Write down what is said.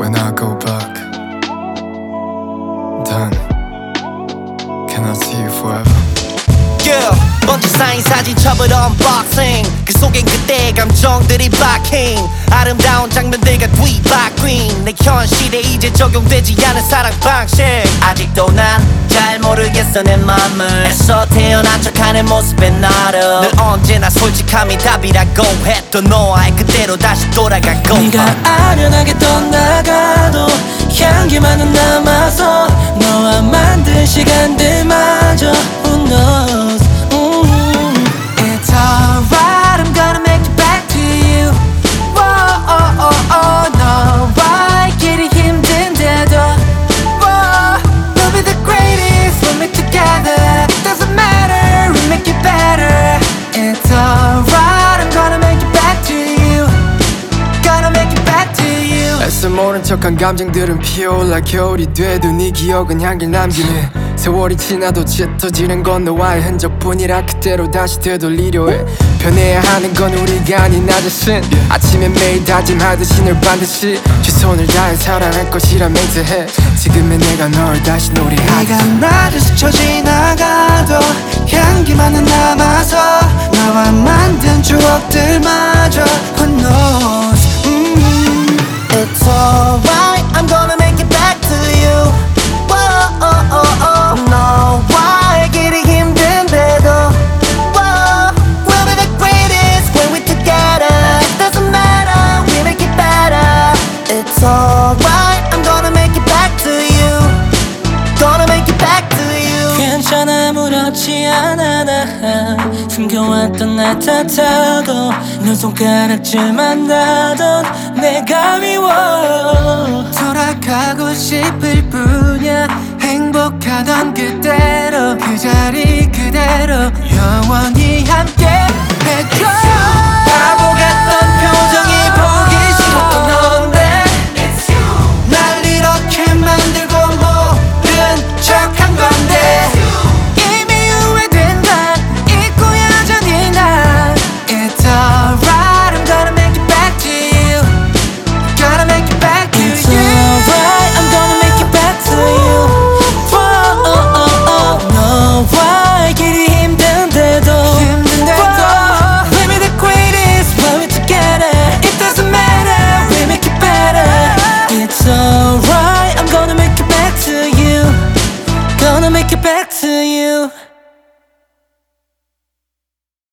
when I go back, then can I see you forever? Yeah, 먼저 쌓인 사진첩을 언박싱 그 속엔 그때의 감정들이 박힌 아름다운 장면들과 뒤바뀐 내 현실에 이제 적용되지 않은 사랑 방식 아직도 난 잘 모르겠어 내 맘을 애써 태어난 척하는 모습에 나를 늘 언제나 솔직함이 답이라고 했던 너와의 그대로 다시 돌아가고 네가 아련하게 떠나가도 향기만은 남아서 너와 만든 시간들마저 Who knows It's alright I'm gonna make it back to you Whoa, oh, oh, oh, 너와 있기를 힘든데도 Whoa, we'll be the greatest We'll make together Doesn't matter, we'll make it better It's alright I'm gonna make it back to you Gonna make it back to you 애써 모른 척한 감정들은 피어올라 겨울이 돼도 네 기억은 향기를 남기네 세월이 지나도 짙어지는 건 너와의 흔적뿐이라 그대로 다시 되돌리려 해 변해야 하는 건 우리가 아닌 나 자신 아침에 매일 다짐하듯이 널 반드시 최선을 다해 사랑할 것이라 맹세해 지금의 내가 널 다시 노래하듯 네가 나를 스쳐 지나가도 향기만은 남아서 나와 만든 추억들마저 Who knows It's alright I'm gonna make it back to you Whoa, oh, oh, oh. 너와 알기를 힘든데도 Whoa, we'll be the greatest when we're together It doesn't matter, we make it better It's alright I'm gonna make it back to you Gonna make it back to you 괜찮아 아무렇지 않아 나 숨겨왔던 나 탓하고 넌 손가락질만 나던 내가 미워 돌아가고 싶을 뿐이야 행복하던 그때